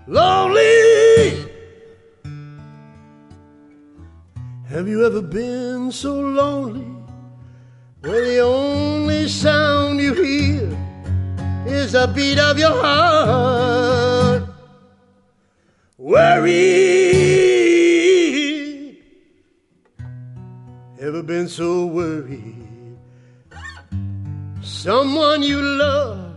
lonely. Have you ever been so lonely where the only sound you hear is the beat of your heart? Worried. Ever been so worried? Someone you love